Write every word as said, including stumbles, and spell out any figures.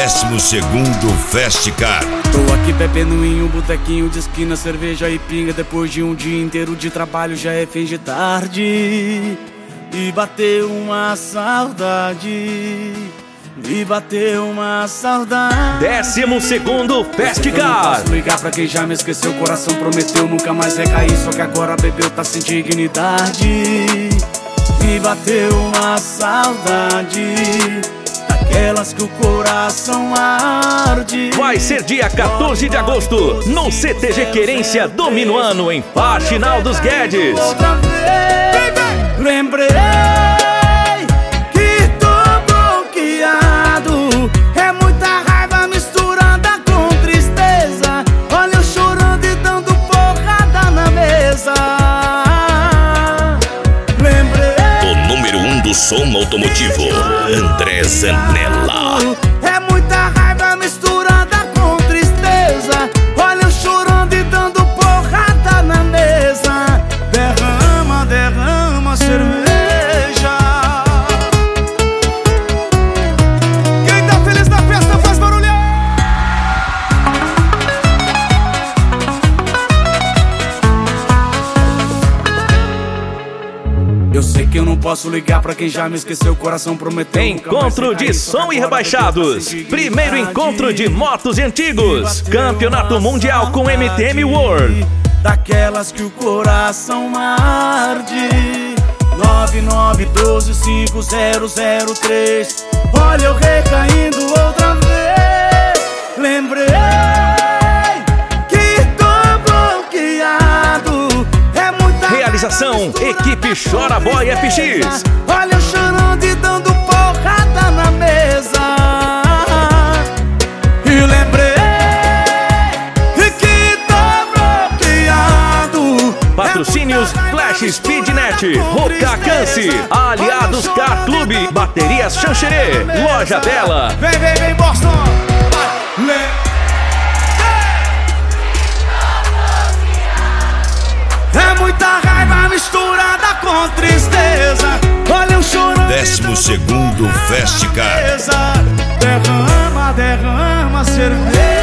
Décimo segundo Festcar. Tô aqui bebendo em um botequinho de esquina, cerveja e pinga. Depois de um dia inteiro de trabalho já é fim de tarde. E bateu uma saudade, me bateu uma saudade. Décimo segundo Festcar. Eu não posso ligar pra quem já me esqueceu. O coração prometeu nunca mais recair, só que agora bebeu, tá sem dignidade. Me bateu uma saudade, daquelas que o coração arde. Vai ser dia quatorze de agosto, no C T G Querência do Minuano, em Faxinal dos Guedes. Outra vez, lembrei que tô bloqueado. É muita raiva misturada com tristeza. Olha eu chorando e dando porrada na mesa. Lembrei O número um do som automotivo, André Zanella. É muita raiva misturada com tristeza. Olha eu chorando e dando porrada na mesa. Derrama, derrama cerveja. Quem tá feliz na festa faz barulho. Eu sei que eu não posso ligar pra quem já me esqueceu. O coração prometeu. Encontro de som e rebaixados. Primeiro encontro de motos e antigos. Campeonato Mundial com M T M World. Daquelas que o coração arde. Nove nove doze cinco zero zero três. Olha eu recaindo outra vez. Lembrei que tô bloqueado. É muita Realização Equipe Chora Boy F X. Olha eu chorando e dando porrada na mesa. E lembrei que tô bloqueado. Patrocínios Flash Speednet, Rocacance, Aliados Car Clube, Baterias Xanxerê, Loja Bela. Vem, vem, vem, Boston. É muita raiva misturada com tristeza. Olha eu chorando. Décimo segundo Festcar. Derrama, derrama cerveja.